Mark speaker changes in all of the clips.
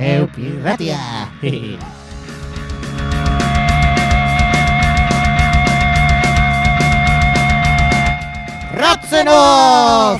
Speaker 1: Eupirratia! Ratzenov!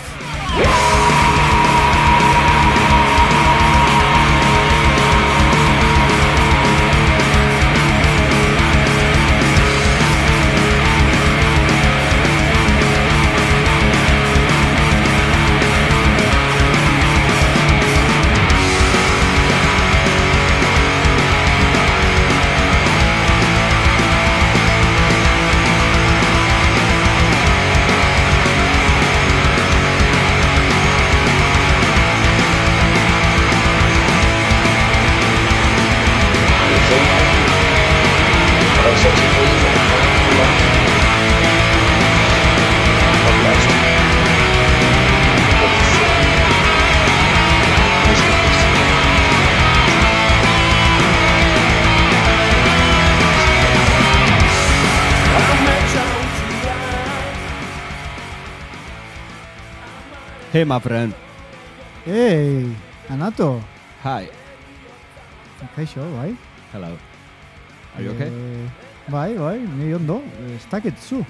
Speaker 2: Hey, my friend.
Speaker 3: Hey, Anato.
Speaker 2: Hi.
Speaker 3: Kaixo, bai?
Speaker 2: Hello. Are you okay?
Speaker 3: Bai, ni ondo. Ez dakit zu.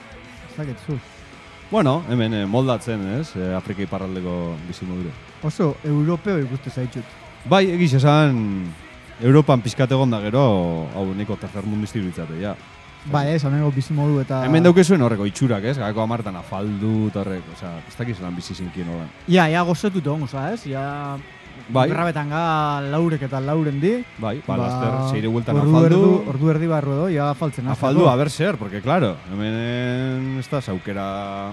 Speaker 2: Bueno, hemen moldatzen, ez? Afrika iparraldeko bizimodure.
Speaker 3: Oso europeo ikuste zaitut.
Speaker 2: Bai, egiz esan, Europan pizkat egon da gero, hau neko tercermundisti iruditzate, ja.
Speaker 3: Bai, ez, amengo bizimodu eta...
Speaker 2: Hemen daukezuen horreko itxurak, ez? Gako amartan afaldu, horrek, osea, ez dakiz lan bizi zinkien holan.
Speaker 3: Ja gozatut egon, oza, ez? Ja...
Speaker 2: Bai.
Speaker 3: Berrabetan laurek eta lauren di.
Speaker 2: Bai, laster, seire bueltan afaldu.
Speaker 3: Ordu erdi barru edo, ja afaltzen.
Speaker 2: Afaldu, a ber zer, porque, claro, hemen ez da zaukera...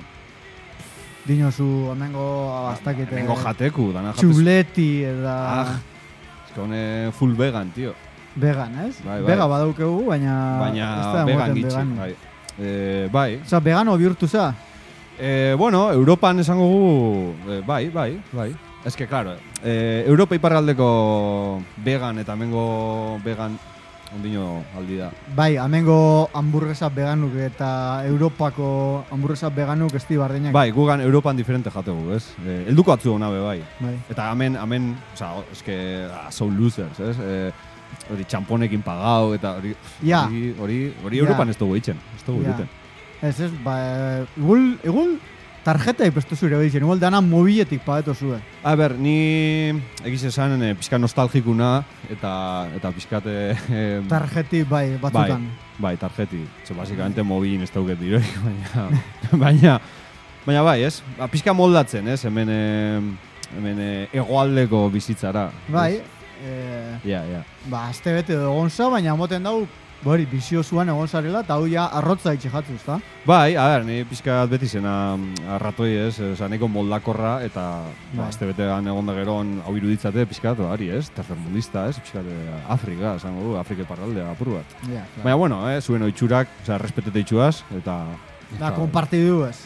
Speaker 3: Dinozu, amengo abastakete...
Speaker 2: Hemengo jateku, dana jatez...
Speaker 3: Txuleti eta...
Speaker 2: Ez que hone full vegan, tío.
Speaker 3: Vegan, ez?
Speaker 2: Bai.
Speaker 3: Vega badaukegu, baina
Speaker 2: vegan gitxi, bai. Bai.
Speaker 3: Osa, vegano bihurtu za?
Speaker 2: Bueno, Europan esango gu, bai. Ez que, claro, Europa iparraldeko vegan eta hemengo vegan ondino aldi da.
Speaker 3: Bai, hemengo hamburguesa veganuk eta Europako hamburguesa veganuk ez di bardenak.
Speaker 2: Bai, gugan Europan diferente jategu, ez? Elduko atzu hona bai.
Speaker 3: Bai.
Speaker 2: Eta hemen, oza, ez que, so losers, ez? Hori txamponekin pagau eta hori Europan ez dugu eitzen, ez dugu egiten.
Speaker 3: Ez, ba, igual tarjeta ipestu zure behizien, igual dana mobiletik pageto zue.
Speaker 2: A ber, ni egiz esan pixka nostalgikuna eta pixkat...
Speaker 3: Tarjeti, bai, batzutan.
Speaker 2: Bai, tarjeti. Basikamente mobilin ez dauket diroik, baina bai, ez? Pixka moldatzen, ez? Hemen hegoaldeko bizitzara.
Speaker 3: Bai.
Speaker 2: Ja.
Speaker 3: Ba, azte bete egon za, baina moten dau, bori, bizio zuan egon zarela, eta hau ja arrotza itxe jatzu, ezta? Bai,
Speaker 2: ni pixka beti zena arratoi, ez? Osa, neko moldakorra, eta azte betean egon da geron hau iruditzate pixka, ari, ez? Tercermundista, ez? Pixka Afrika, esango du, Afrika iparraldea apur bat. Baina, bueno, zuen oitxurak, osa, respetete itxuaz, eta...
Speaker 3: Da, kompartidu ez?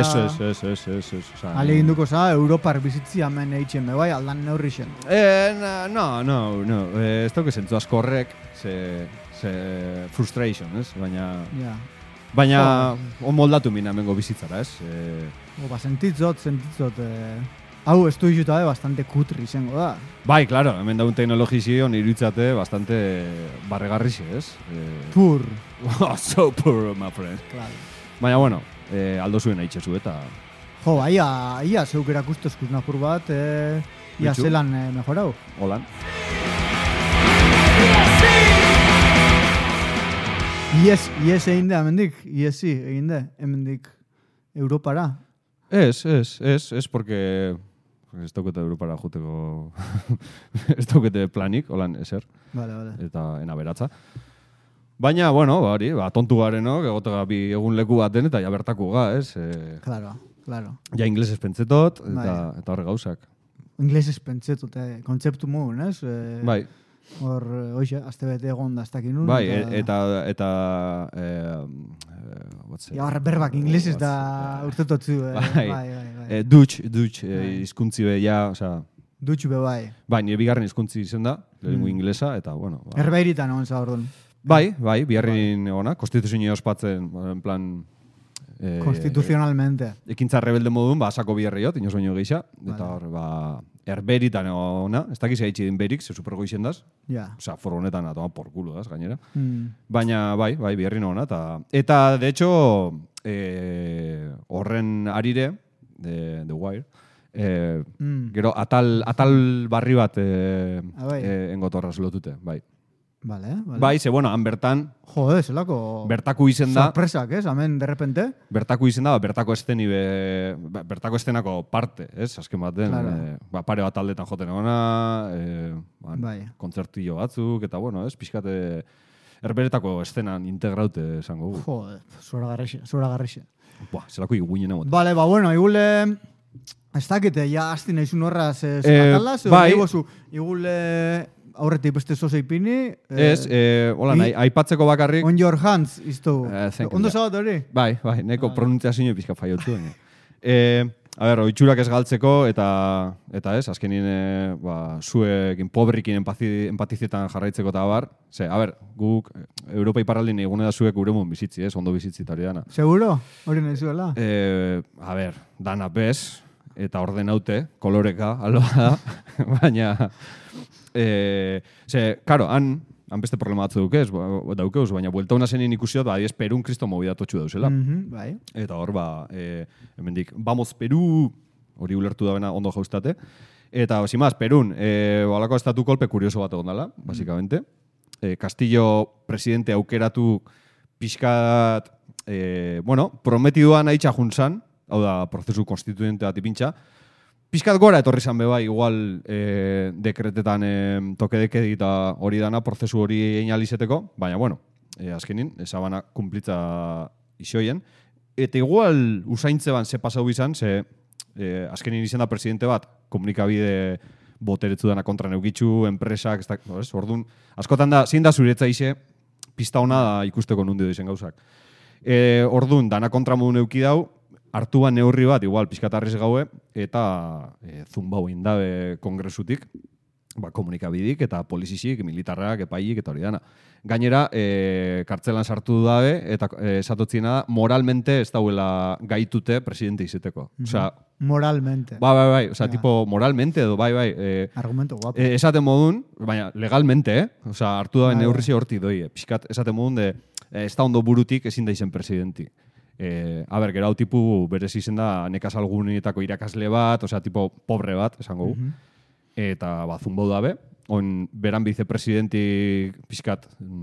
Speaker 2: Ez.
Speaker 3: Ale ginduko za, Europar bizitzi hemen eitzen bai, aldan neurri zen.
Speaker 2: No. Ez dauke zentzu asko horrek, ze frustration, ez? Baina on moldatu mina hemengo bizitzara, ez?
Speaker 3: Sentitzot. Hau, ez du izuta bastante kutri izango da.
Speaker 2: Bai, claro, hemen daun teknologizio iruditzate bastante barregarrixe, ez?
Speaker 3: Pur.
Speaker 2: So poor, my friend.
Speaker 3: Claro.
Speaker 2: Baina, bueno, aldo zuen haitxezu eta...
Speaker 3: Jo, ia zeuk erakustuz kuznapur bat, ia zelan mejorau.
Speaker 2: Holan.
Speaker 3: Ies egin de, hemendik, iesi egin de, hemendik Europara.
Speaker 2: Ez, porque... Ez daukete Europara juteko... Ez daukete planik, holan, eser.
Speaker 3: Vale.
Speaker 2: Eta enaberatza. Baina, bueno, tontu garenok, egotega bi egun leku baten eta ja bertako ga, ez?
Speaker 3: Claro.
Speaker 2: Ja inglesez pentsetot eta horre gauzak.
Speaker 3: Inglesez pentsetot, kontzeptu mogun, ez?
Speaker 2: Bai.
Speaker 3: Hor, oixe, azte bete egon da aztakin nun.
Speaker 2: Bai, eta...
Speaker 3: Ja, horre berbak inglesez da urtetotzu. Bai.
Speaker 2: Dutch, izkuntzi be, ja, oza...
Speaker 3: Dutch be, bai.
Speaker 2: Bai, nire bigarren izkuntzi izen da, lehenengo inglesa, eta, bueno...
Speaker 3: Erbeiritan egon za, orduan.
Speaker 2: Bai, biharrin egona, konstituzioa ospatzen, en plan,
Speaker 3: Konstituzionalmente.
Speaker 2: Ekintza rebelde modun, sako biherriot, inoz baino geisha, eta hor, erberitan ona, ez dakiz gaitxe din berik, ze supergo izendaz,
Speaker 3: Ja.
Speaker 2: osea, furgonetan atoma por culo daz, gainera. Baina, bai, biherri nona, eta, de hecho, horren arire, The Wire, gero, atal barri bat engotorraz lotute, bai.
Speaker 3: Vale.
Speaker 2: Bai, ze, bueno, han bertan...
Speaker 3: Jode, zelako...
Speaker 2: Bertako izen da...
Speaker 3: Sorpresak, hemen, de repente?
Speaker 2: Bertako izen da, bertako estenako parte, ez? Azken baten,
Speaker 3: Claro.
Speaker 2: Pare bat aldetan joten egona,
Speaker 3: Bai.
Speaker 2: kontzertillo batzuk, eta bueno, ez? Pixkate erberetako estenan integraute esango gu.
Speaker 3: Jode, zura garrixe.
Speaker 2: Zelako iguinen emot.
Speaker 3: Vale, bueno, igule... Ez dakite, ja asti nahizun horraz atalaz,
Speaker 2: bai.
Speaker 3: Igule... Aurretik beste zoze ipini.
Speaker 2: Ez, hola, nahi, aipatzeko bakarrik...
Speaker 3: On your hands, iztu. Ondo zabat hori?
Speaker 2: Bai, neko pronuntziazio pixka faiotu. A ber, oitxurak ez galtzeko, eta ez, azkenin, zuekin, pobrikin empatizietan jarraitzeko eta bar. Ze, a ber, guk, Europa iparraldin egune da zuek gure mun bizitzi, ez, ondo bizitzi eta hori dana.
Speaker 3: Seguro? Hori nahi zuela?
Speaker 2: A ber, dana bez, eta ordenaute, koloreka, alba da, baina... Karo, han beste problema batzu daukeuz, baina buelta hona zenin ikusiot, adiez Perun kristo mobidatotxu dauzela.
Speaker 3: Bai.
Speaker 2: Eta hor, hemendik, vamos Peru, hori ulertu da bena ondo jaustate. Eta, simaz, Perun, balako estatu kolpe kurioso bat egon dela, basikamente. Castillo presidente aukeratu pixkat, prometiduan haitxa juntzan, hau da, prozesu konstituentea tipintxa, pixkat gora etorri zan beba, igual dekretetan tokedeke eta hori dana, prozesu hori egin alizeteko, baina, bueno, azkenin, esabana kumplitza isoien. Eta igual usaintze ban ze pasau izan, ze azkenin izan da presidente bat, komunikabide boteretzu dana kontra neukitzu, enpresak, orduan, askotan da, zein da zuretza ise, pista hona da ikusteko nundio dizen gauzak. Orduan, dana kontra modu neuki dau, hartu ban neurri bat, igual, pizkatarriz gaue, eta zumbau indabe kongresutik, komunikabidik, eta polizisik, militarrak, epaik, eta hori dana. Gainera, kartzelan sartu dabe, eta esatotziena da, moralmente ez dauela gaitute presidente izeteko.
Speaker 3: Moralmente.
Speaker 2: Bai, osea, tipo, moralmente edo, bai.
Speaker 3: Argumento guapo.
Speaker 2: Esaten modun, baina, legalmente, osea, hartu dabe neurri horti doi, pixkat, esaten modun, ez da ondo burutik ezin da izen presidenti. Gero hau tipu berez izen da nekasalgunetako irakasle bat, osea, tipo pobre bat, esango gu. Eta zumbau dabe, beran vicepresidenti pixkat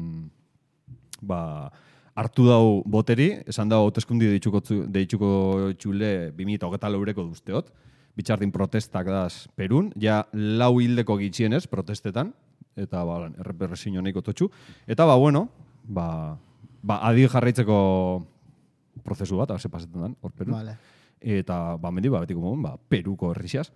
Speaker 2: hartu dau boteri, esan dau hauteskundi deitxuko txule 2024 eureko duzteot, bitxardin protestak daz Perun, ja 4 hildeko gitxienez protestetan, eta errepresiño nahiko totxu, eta adi jarraitzeko prozesu bat, ze pasetan dan, hor Perun.
Speaker 3: Vale.
Speaker 2: Eta, betiko mogun, Peruko herrixaz.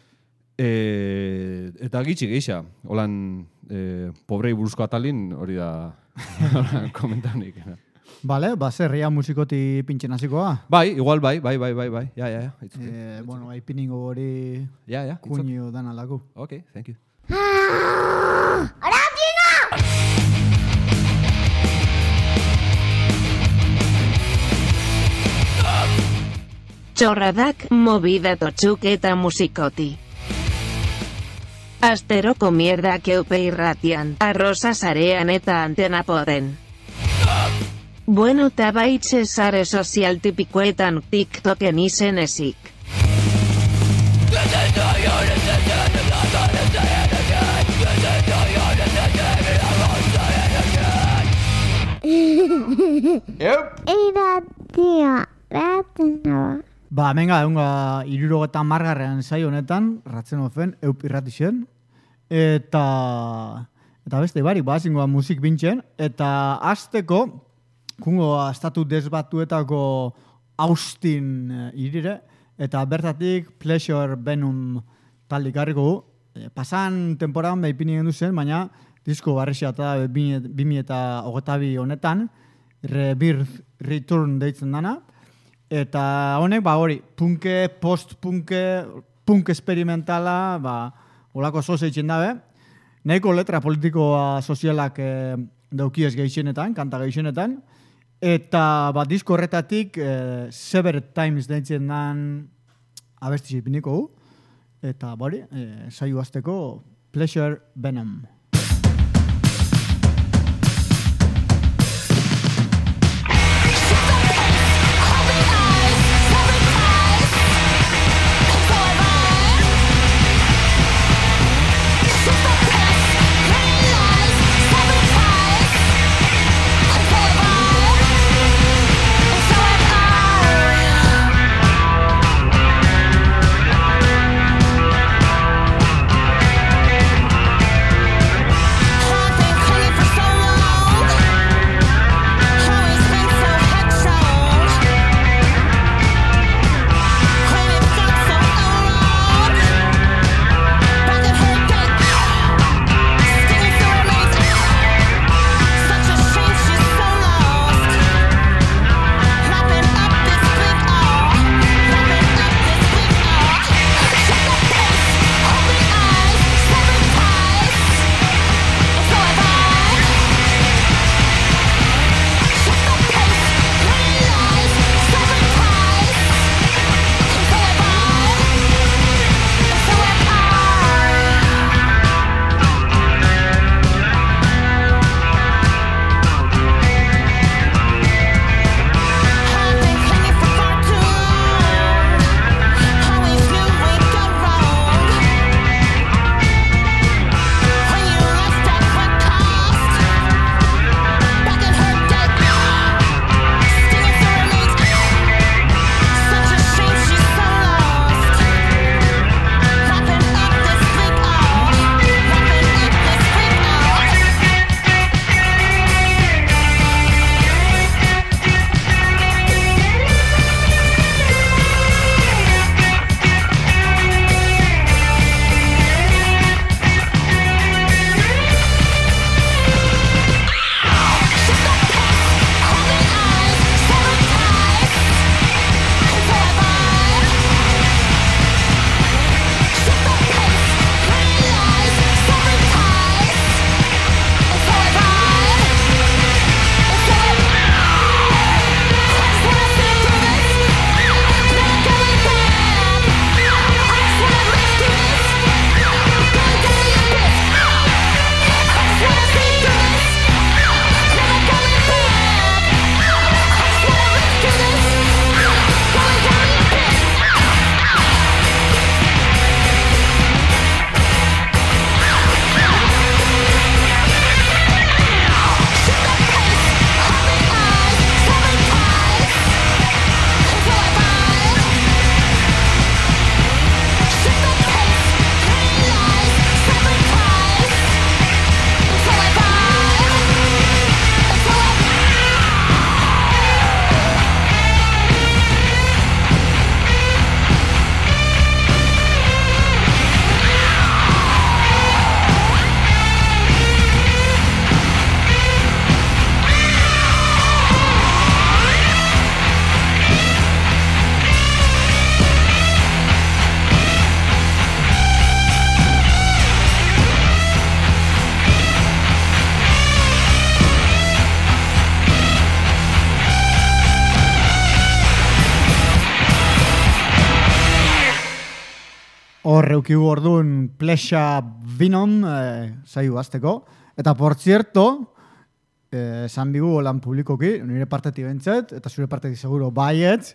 Speaker 2: Eta gitxi geixa, holan, pobrei buruzko atalin, hori da komentanik.
Speaker 3: Vale, zerria musikoti pintxen hasikoa.
Speaker 2: Bai, igual bai. Ja.
Speaker 3: Bueno, piningo hori kuño dan alako.
Speaker 2: Okay, thank you.
Speaker 4: Txorradak, movida totxuk eta musikoti. Asteroko mierdak eupe irratian, arroza sarean eta antena poden. Bueno, tabaitxe sare sozial tipikoetan TikToken izen ezik.
Speaker 3: Menga, egunga 70. saio honetan, ratzen ofen, eup irratixen. Eta beste barik, zingoa musik bintxen. Eta azteko, kungo estatu desbatuetako Austin irire. Eta bertatik Pleasure Venom taldikarriko gu. Pasan temporadan behipini gendu zen, baina disko barrixia eta 2022 honetan, Rebirth Return deitzen dana. Eta honek, hori, punke, post-punke, punk experimentala, holako zoze itxen dabe. Nahiko letra politikoa sozialak daukiez geixenetan, kanta geixenetan. Eta disko horretatik Severed Times deitzen dan abesti ipiniko gu. Eta bori, saio azteko Pleasure Venom. Horreukigu orduan Pleasure Venom saio azteko. Eta por cierto, esan bigu lan publikoki, nire partetik bentzet, eta zure partetik seguro baiet,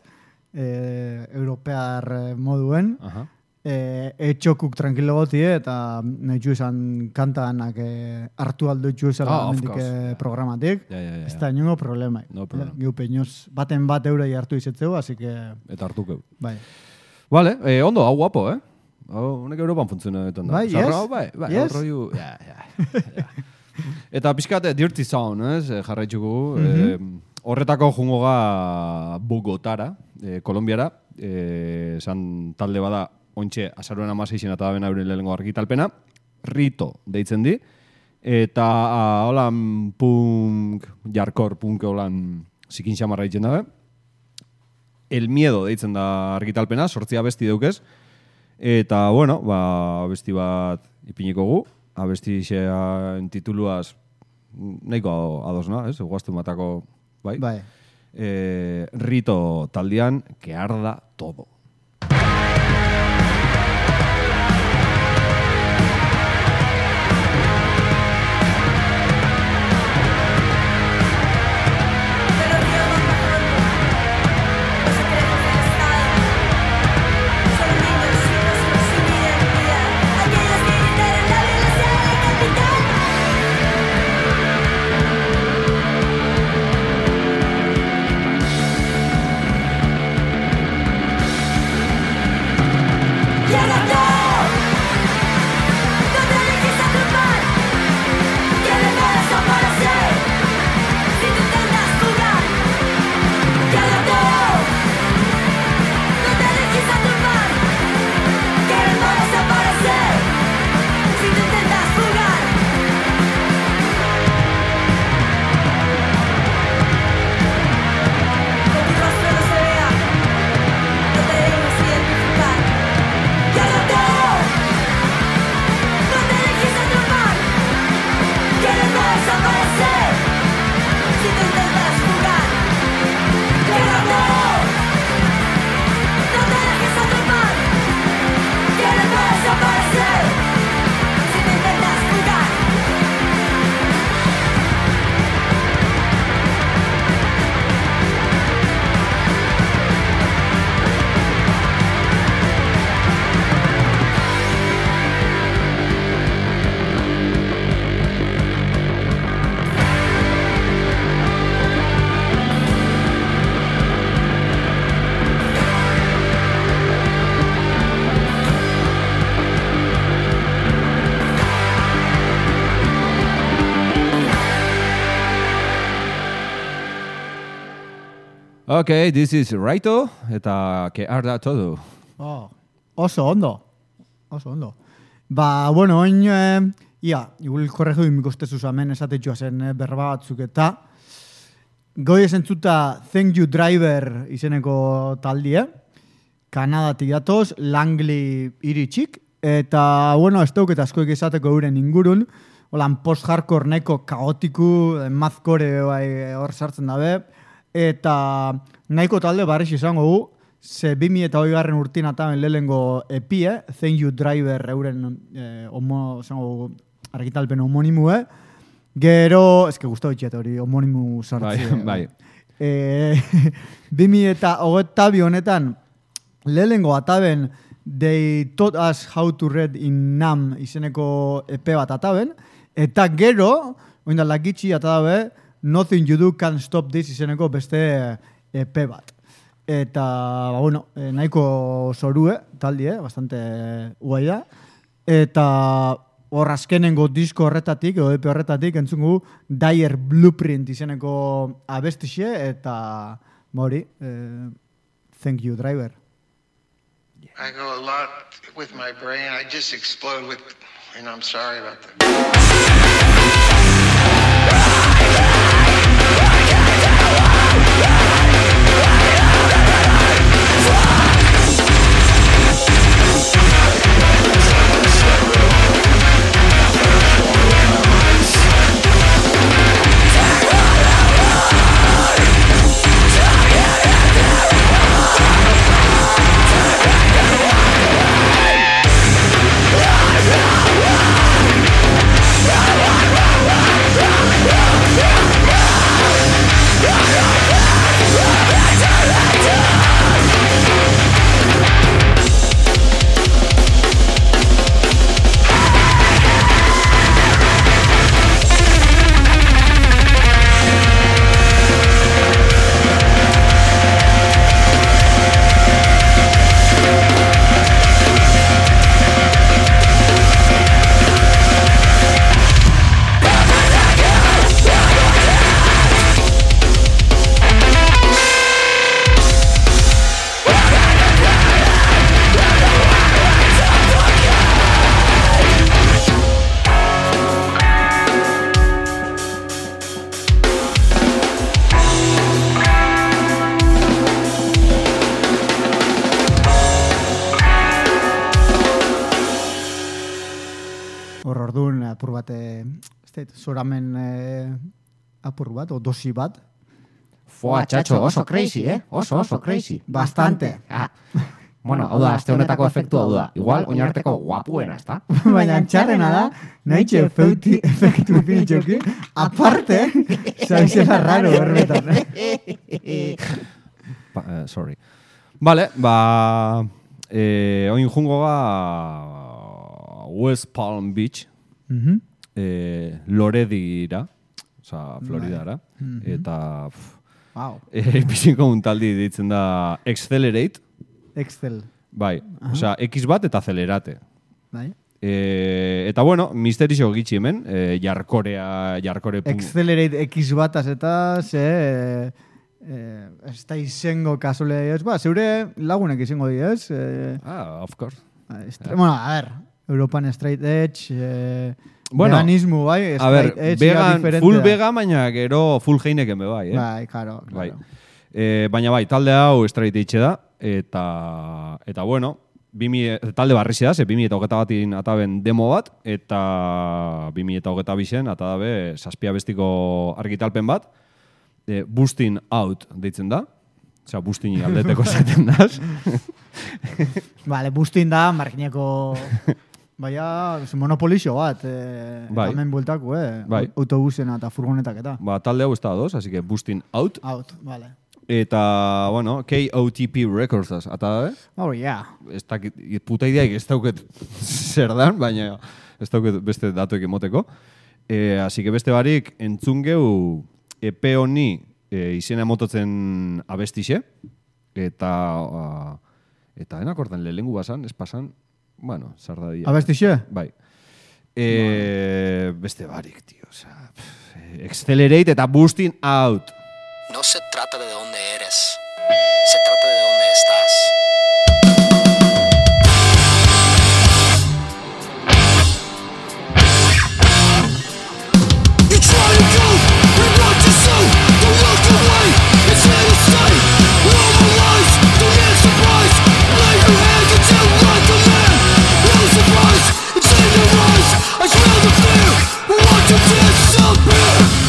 Speaker 3: europear moduen. Etxokuk tranquilo goti, eta nahi izan kantanak hartu aldo itxu izan programatik. Ez da inongo problema. Geu peinoz, baten bat eurei hartu izetzeu, así que...
Speaker 2: Eta hartukeu.
Speaker 3: Bai.
Speaker 2: Vale, ondo, hau guapo, Honek Europan funtzionetan da.
Speaker 3: Bai, yes.
Speaker 2: Bai, horroiu, Eta pixkat Dirty Sound, jarraitzugu. Horretako jungo ga Bogotara, Kolombiara. Esan talde bada, ontxe, azaruan 16 eta da euren lehenengo argitalpena. Rito deitzen di. Eta holan punk, jarkor punk holan zikin xamarra ditzen dabe. El Miedo deitzen da argitalpena, 8 abesti deukez. Eta, bueno, abesti bat ipiniko gu. Abesti xean tituluaz nahiko adosna, guaztu matako bai?
Speaker 3: Bai.
Speaker 2: Rito taldean, que arda todo. Okay, this is Raito, eta que arda todo.
Speaker 3: Oh, oso ondo. Ba, bueno, oin, igual korreju imikostezuz hemen esatetxua zen berba batzuk eta goi esentzuta Thank You Driver izeneko taldie, Kanadatik datoz, Langley iritxik, eta, bueno, ez dauketa askoik esateko euren ingurun, holan post-hardcore neko kaotiku, mazkore hor sartzen dabe, eta nahiko talde barriz izango gu, ze 2008 urtin ataben lehengo epie, Thank You Driver euren argitalpen homonimue, gero, eske guztu ditxet hori homonimu sartzi.
Speaker 2: Bai.
Speaker 3: 2008 honetan lehengo ataben They Taught Us How to Read in NAM izeneko EP bat ataben, eta gero, oinda lakitxi atabe, Nothing You Do Can't Stop This izeneko beste EP bat. Eta, bueno, nahiko zorue, taldi, bastante guai da. Eta hor azkenengo disko horretatik, edo EP horretatik, entzungu Dire Blueprint izeneko abestixe, eta hori, Thank You Driver.
Speaker 5: I go a lot with my brain. I just explode with, and I'm sorry about that.
Speaker 3: zoramen apur bat, o dosi bat.
Speaker 1: Foa, txatxo, oso crazy, oso crazy.
Speaker 3: Bastante.
Speaker 1: Bueno, hau da, aste honetako efektu hau da. Igual, oinarteko guapuena, ezta?
Speaker 3: Baina txarrena da, nahitxe efektu finitxoki, aparte, zaizela raro horretan.
Speaker 2: Sorry. Vale, oin jungo West Palm Beach, Loredira, oza, Floridara, eta biziko un taldi ditzen da Accelerate.
Speaker 3: Excel.
Speaker 2: Bai, oza, X bat eta Acelerate.
Speaker 3: Bai.
Speaker 2: Eta bueno, misterixo gitxi hemen, jarkore
Speaker 3: Accelerate X bataz eta ez da izango kasule ez, zeure lagunek izango di, ez?
Speaker 2: Of course.
Speaker 3: Bueno, a ver, Europan Straight Edge,
Speaker 2: veganismo,
Speaker 3: bai,
Speaker 2: a ver, vegan, full vegan, baina gero full heineken be bai,
Speaker 3: Bai, claro.
Speaker 2: Bai. Baina bai, talde hau Straight Edge da, eta bueno, talde barrizia da, 2008 batin ataben demo bat, eta 2022 atabe saspia bestiko argitalpen bat, Boosting Out deitzen da, osea, boosting aldeteko zaten daz.
Speaker 3: Vale, boosting da, margineko... Baina, monopolixo bat, hemen bueltako,
Speaker 2: bai.
Speaker 3: Autobusen eta furgonetak eta.
Speaker 2: Talde hau ez da doz, así que Boosting Out.
Speaker 3: Out, vale.
Speaker 2: Eta, bueno, KOTP Records ata da,
Speaker 3: Oh, yeah.
Speaker 2: Ez dakit, puta ideaik ez dauket zer dan, baina ez dauket beste datuek emoteko. Así que beste barik entzun geu EP honi izena mototzen abestixe, eta enakortan lehengu basan, ez pasan, bueno, sardadia.
Speaker 3: Abestixe?
Speaker 2: Bai. Beste barik, tío, o sea, Accelerate eta Boosting Out.
Speaker 6: No se trata de dónde eres, se trata de dónde estás. You try to go, we want to see, don't look away, it's here to stay. Normalize, don't get surprised, lay your head until like a man. No surprise, it's in your eyes, I smell the fear, we want to disappear.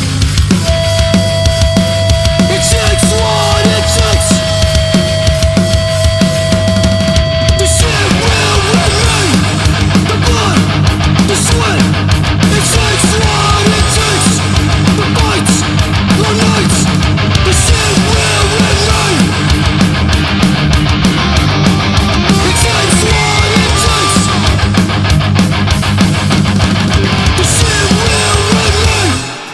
Speaker 6: It takes what it takes. The shit will remain. The blood, the sweat. It takes what it takes. The fights, the nights. The shit will remain. It takes what it takes. The shit will remain.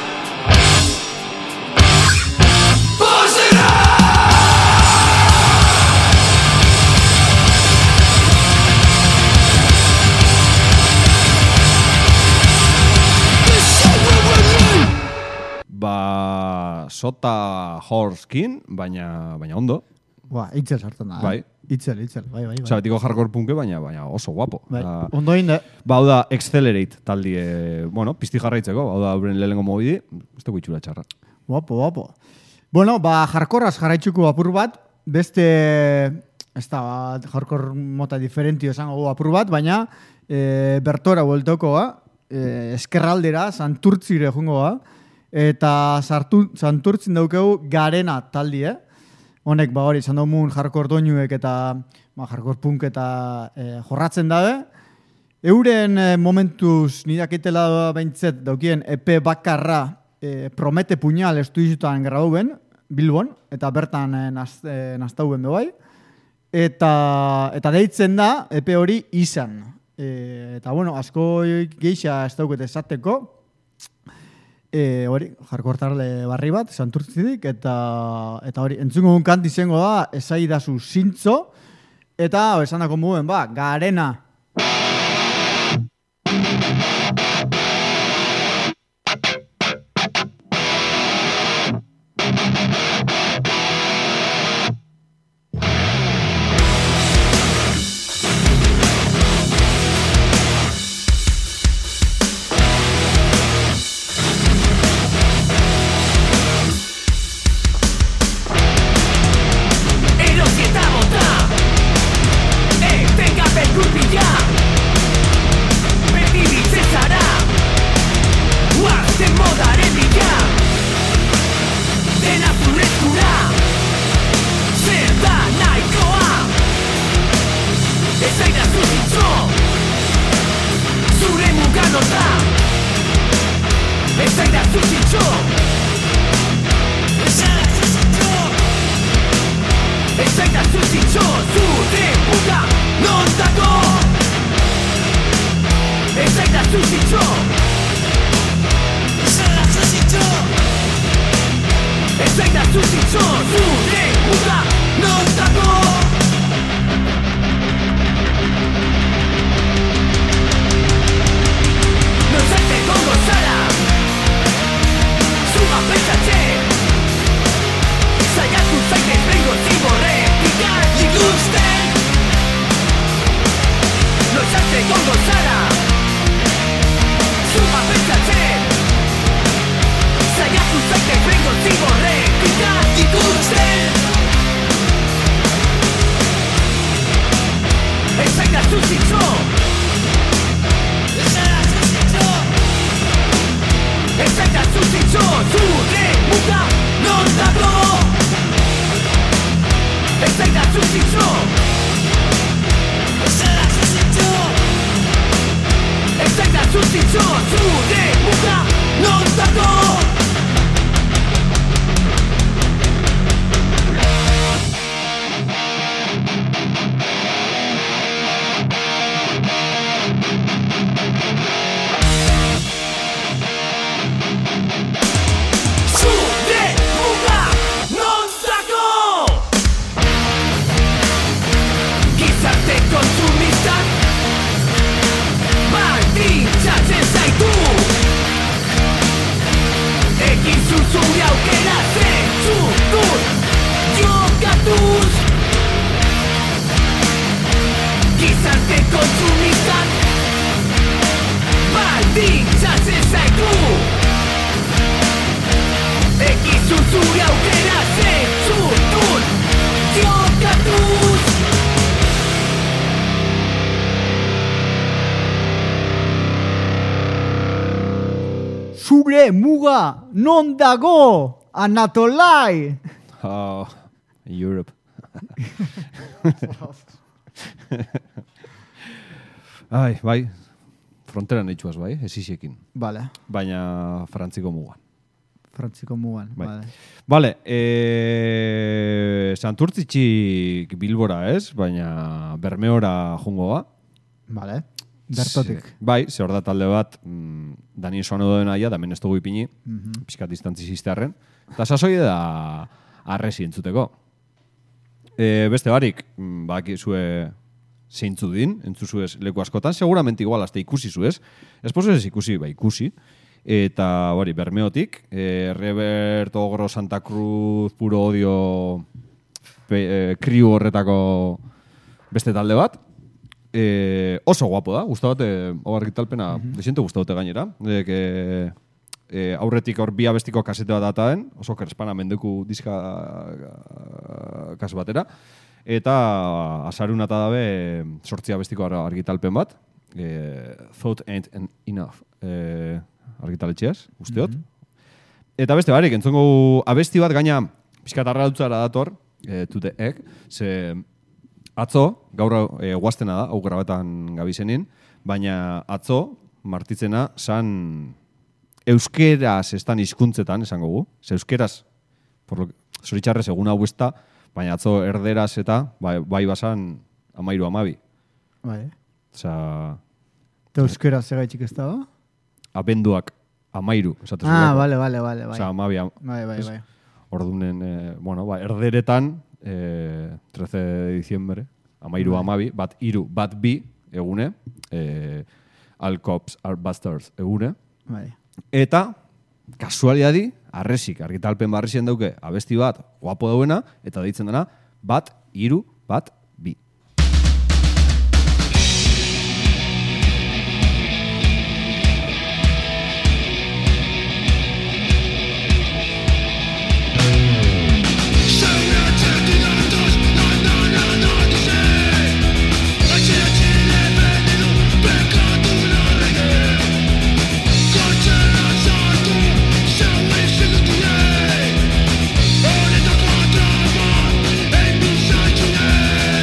Speaker 2: Sota Horskin, baina ondo.
Speaker 3: Itzel sartzen da.
Speaker 2: Bai.
Speaker 3: Itzel, bai.
Speaker 2: Osa, betiko hardcore punke, baina oso guapo.
Speaker 3: Bai. Ondo inde.
Speaker 2: Hau da Accelerate taldi, bueno, pizti jarraitzeko, hau da euren lehenengo mobidi, ez dugu itxura txarra.
Speaker 3: Guapo. Bueno, hardcoreaz jarraitzuko apur bat, beste, ez da, hardcore mota diferentio esango apur bat, baina bertora bueltokoa, eskerraldera, Santurtzire jungoa, eta Santurtzin daukegu Garena taldi, Honek, hori, izan daumun hardcore doinuek eta hardcore punk eta jorratzen dabe. Euren momentuz niraketela behintzet daukien EP bakarra Promete Puñal estudizutan grabauen, Bilbon, eta bertan naztauen bebai. Eta deitzen da EP hori izan. Eta bueno, asko geixa ez dauket esateko. Hori, hardcore talde barri bat, Santurtzidik, eta hori, entzungo un kant izango da, esaidazu zintzo, eta esanako muen, Garena.
Speaker 7: Venga, Percupilla.
Speaker 3: Zure muga non dago, Anatolai?
Speaker 2: Oh, Europe. Ai, bai, fronteran itxuaz bai, ezixekin.
Speaker 3: Vale,
Speaker 2: Baina Frantziko mugan.
Speaker 3: Frantziko mugan,
Speaker 2: Bai.
Speaker 3: vale.
Speaker 2: Vale, Santurtzitxik Bilbora ez, baina Bermeora jungoa.
Speaker 3: Vale, bertotik.
Speaker 2: Bai, ze hor da talde bat, Dani esoan edo dena ja, da men ez dugu ipini, pixkat distantzi ziztearren. Eta sasoi da arresi entzuteko. Beste barik, bakizue zeintzu din, entzuzuez leku askotan, seguramente igual azte ikusi zuez. Esposo ez ikusi, ba ikusi. Eta, bari, Bermeotik, Reberto Ogro Santa Cruz Puro Odio kriu horretako beste talde bat. Oso guapo da, gustadote, hau argitalpena, desiento gustadote gainera. Aurretik hor bi abestiko kasete bat dataen, oso kerespana mendeku diska kasu batera. Eta azaruna eta dabe 8 abestiko argitalpen bat. Thought ain't enough. Argitaletxeaz, usteot. Eta beste barik, entzongo abesti bat gaina pixkat arrautzara dator, to the egg, ze atzo, gaur guaztena da, hau grabetan gabizenin, baina atzo, martitzena, san euskeraz estan hizkuntzetan esango gu. Ze euskeraz, zoritxarrez egun hau ez da, baina atzo erderaz eta bai basan 13-12.
Speaker 3: Bai.
Speaker 2: Osa...
Speaker 3: Eta euskera segaitxik ez da, ba?
Speaker 2: Abenduak 13, esatez.
Speaker 3: Vale.
Speaker 2: Osa, 12.
Speaker 3: Bai.
Speaker 2: Ordunen, erderetan, 13 de diciembre, 13-12, bat iru, bat bi, egune, all cops are bastards, egune.
Speaker 3: Bai.
Speaker 2: Eta, kasualiadi, arresik, argitalpen barrizien dauke, abesti bat, guapo dauena, eta deitzen dena, bat, iru, bat, bi.
Speaker 6: Hey!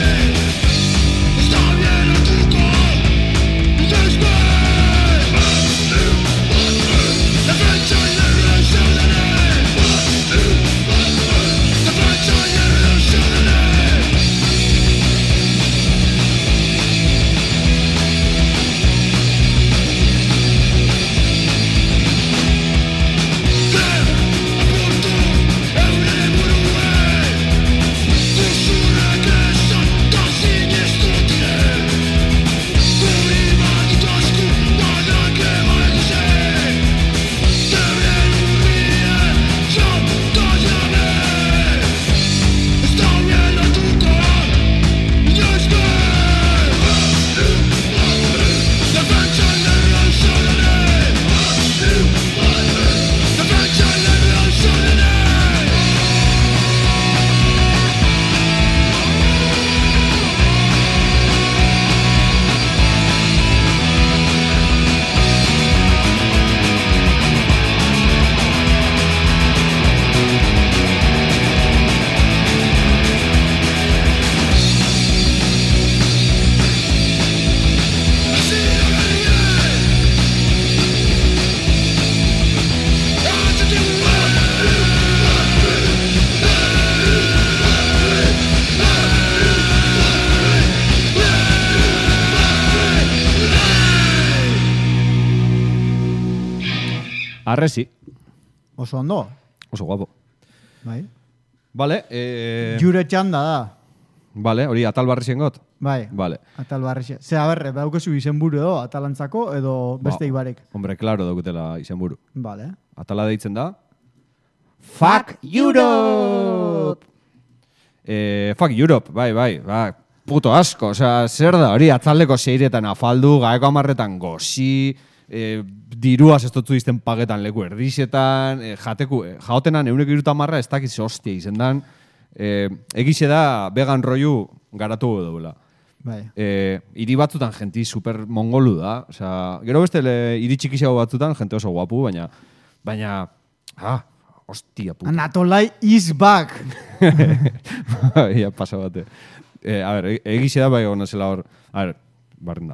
Speaker 2: Arresi.
Speaker 3: Oso ondo.
Speaker 2: Oso guapo.
Speaker 3: Bai.
Speaker 2: Vale,
Speaker 3: Jure txanda da.
Speaker 2: vale, hori atal barri zengot?
Speaker 3: Bai.
Speaker 2: Vale.
Speaker 3: Atal barrixe. Ze, haber, daukezu izenburu edo atalantzako edo beste ibarek.
Speaker 2: Hombre, claro, dauketela izenburu.
Speaker 3: Vale.
Speaker 2: Atala deitzen da?
Speaker 1: Fuck Europe!
Speaker 2: Fuck Europe, bai. Puto asko, osea, zer da hori, atzaldeko seiretan afaldu, gaeko amarretan gozi, diruaz ez dutzu izten pagetan leku erdixetan, jaotenan euneko 30 ez dakiz hostia izendan, egize da vegan roiu garatu duela.
Speaker 3: Bai.
Speaker 2: Hiri batzutan jenti super mongolu da, osea, gero beste hiri txikiago batzutan jente oso guapu, baina hostia puta.
Speaker 3: Anatolai is back.
Speaker 2: Ja, pasa bate. A ver, egize da bai gona zela hor. A ver, barren da.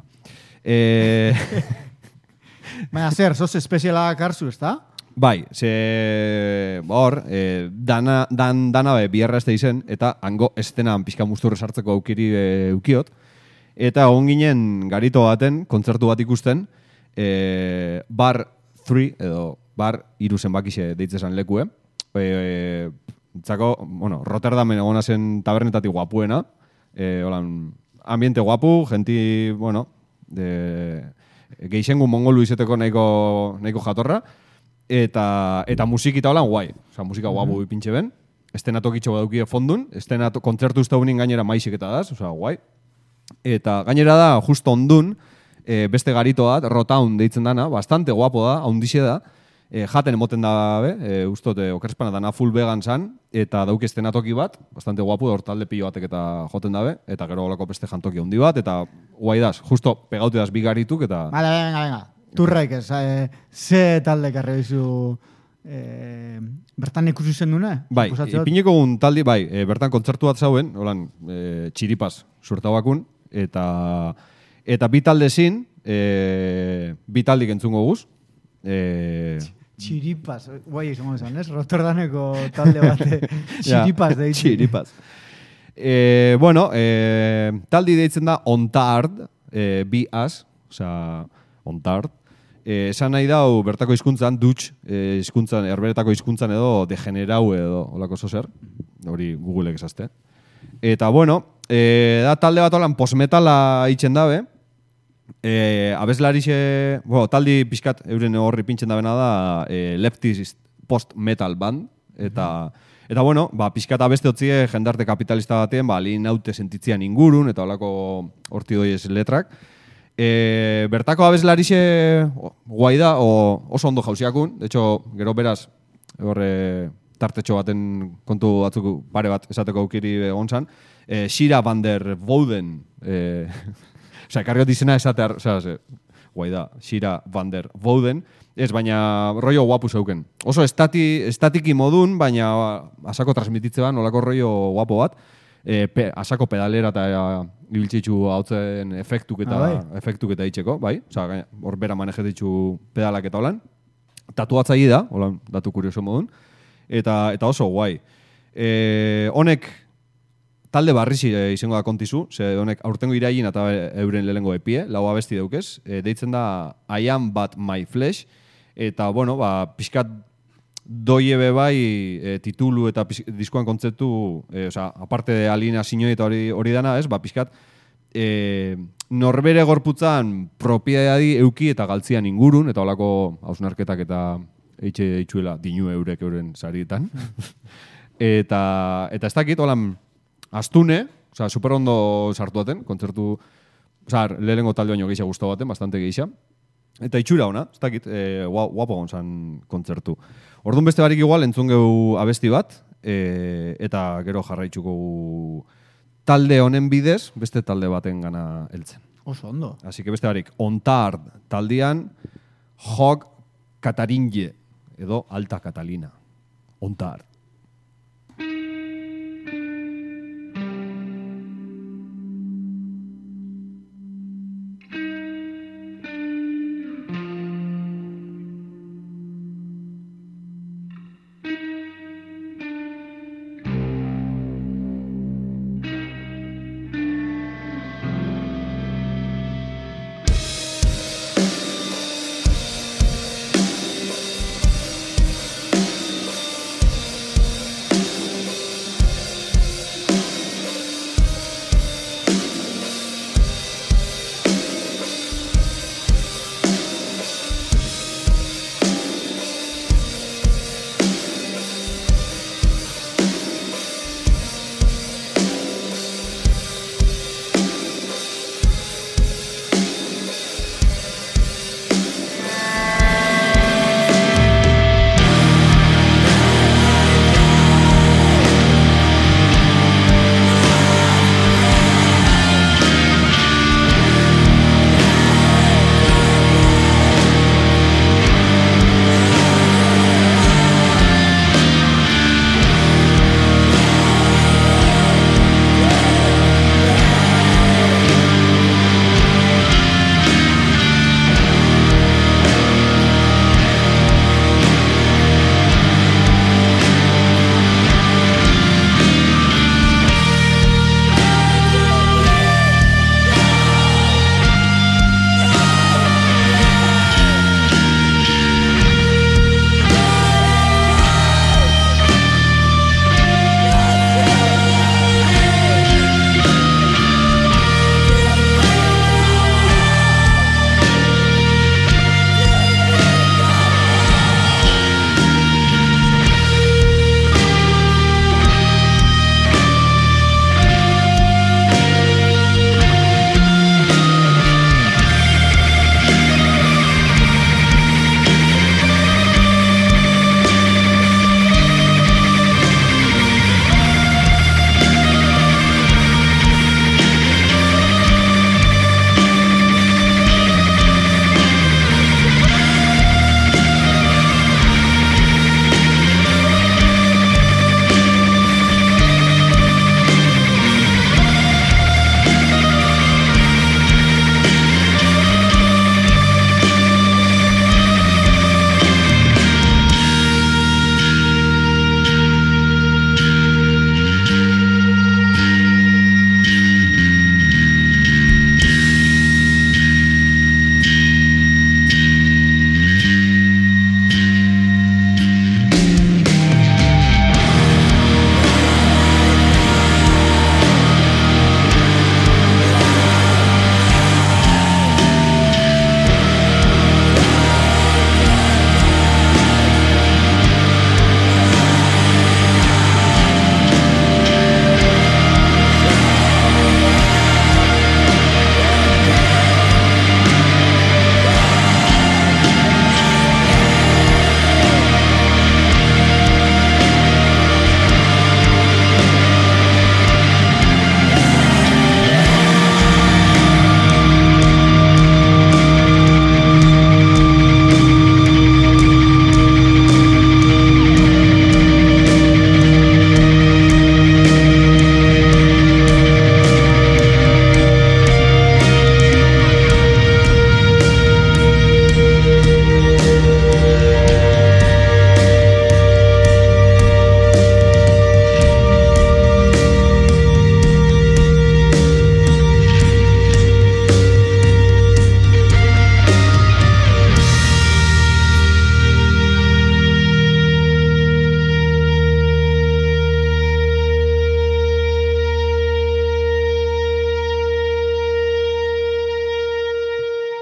Speaker 3: Baina zer, sos espezialak hartzu, ez da?
Speaker 2: Bai, ze hor, dana biherra este izen, eta hango estenan pixka musturre sartzeko aukiri eukiot, eta egon ginen garito baten, kontzertu bat ikusten, bar 3, edo bar 3 zenbakixe deitzezan lekue, bueno, Rotterdamen egona zen tabernetatik guapuena, holan, ambiente guapu, genti, bueno, geixengun mongolu izeteko nahiko jatorra, eta musikita holan guai. Osa, musika guapu ipintxe ben. Estenatokitxo badaukie fondun. Kontzertu uste unin gainera maixik eta daz. Osa, guai. Eta gainera da, justo ondun, beste garito bat, Rotown deitzen dana, bastante guapo da, haundixe da. Jaten emoten da, ustote, okerspana dana full vegan zan, eta dauki estenatoki bat, bastante guapo, hortalde pilo batek eta joten dabe, eta gero olako beste jantoki handi bat, eta guai daz, justo pegaute daz bigarituk, eta...
Speaker 3: Vale, venga. Turraik ez, ze talde karri dizu bertan ikusi zen dune?
Speaker 2: Bai, ipineko un taldi, bai, bertan kontzertu bat zauen, holan, txiripaz surtabakun, eta bi talde zin, bi taldik entzungo guz.
Speaker 3: Txiripaz, guai izango esan, ez? Rotterdameko talde bate, txiripaz deitzen.
Speaker 2: Txiripaz. Bueno, taldi deitzen da Ontard, bi az, oza, Ontard. Esan nahi dau bertako hizkuntzan, Dutch hizkuntzan, herberetako hizkuntzan edo degenerau edo olako zozer, hori Googleek esazte. Eta bueno, da talde bat holan postmetala itzen dabe, abeslarixe, taldi pixkat euren horri pintzen dabena da leftist post-metal band, eta bueno, pixkat abeste hotzie jendarte kapitalista batean, lin haute sentitzean ingurun, eta olako horti doiez letrak. Bertako abeslarixe guai da, oso ondo jauziakun, de hecho, gero beraz, tartetxo baten kontu batzuk pare bat esateko aukiri egon zan, Shira van der Wouden, oza, ekarriot izena esatear, guai da, Shira van der Wouden, ez, baina rollo guapu zeuken. Oso estatiki modun, baina asako transmititze ban, olako rollo guapo bat, asako pedalera eta ibiltzitzu hautzen efektuk eta itxeko, bai? Osa, hor bera manejetitzu pedalak eta holan. Tatuatzaile da, holan, datu kurioso modun. Eta oso guai. Honek talde barrizi izango da kontizu, ze honek aurtengo irailin eta euren lehengo epie, lau abesti daukez. Deitzen da I Am But My Flesh. Eta, bueno, pixkat doiebe bai titulu eta diskoan kontzeptu, aparte de alina sinoi eta hori dana, ez, pixkat, norbere gorputzan propiedadi euki eta galtzian ingurun, eta holako hausnarketak eta eitxuela dinu eurek euren sarietan. Eta ez dakit, holan, astune, super ondo sartuaten, kontzertu, lehenengo talde baino geisha guztu baten, bastante geisha. Eta itxura ona, ez dakit, guapo gonzan kontzertu. Orduan beste barik igual entzun gehu abesti bat, eta gero jarraitzuko talde honen bidez, beste talde baten gana heltzen.
Speaker 3: Oso ondo.
Speaker 2: Así que beste barik, Ontard taldean, Hog Katarinje, edo Alta Catalina. Ontard.